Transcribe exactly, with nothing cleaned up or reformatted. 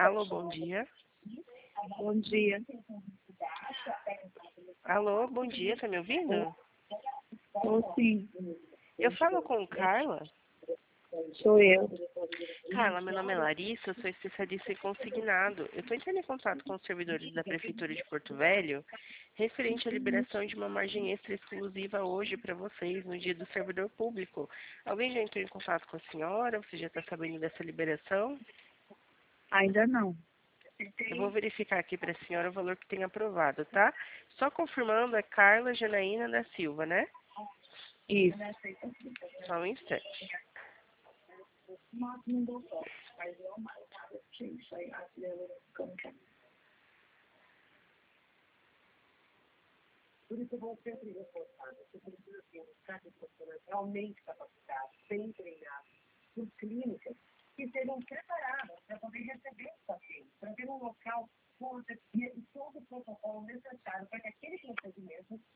Alô, bom dia. Bom dia. Alô, bom dia, tá me ouvindo? Estou sim, Eu falo com Carla. sou eu. Carla, meu nome é Larissa, eu sou especialista em consignado. Eu estou entrando em contato com os servidores da Prefeitura de Porto Velho, referente à liberação de uma margem extra exclusiva hoje para vocês, no dia do servidor público. Alguém já entrou em contato com a senhora? Você já está sabendo dessa liberação? Ainda não. Eu vou verificar aqui para a senhora o valor que tem aprovado, tá? Só confirmando, é Carla Janaína da Silva, né? Isso. Só um instante. Por isso, eu vou sempre reforçar. Você precisa ter um staff de profissionais realmente capacitados, bem treinados, por clínicas que sejam preparadas para poder receber os pacientes, para ter um local, e todo o protocolo necessário para que aquele procedimento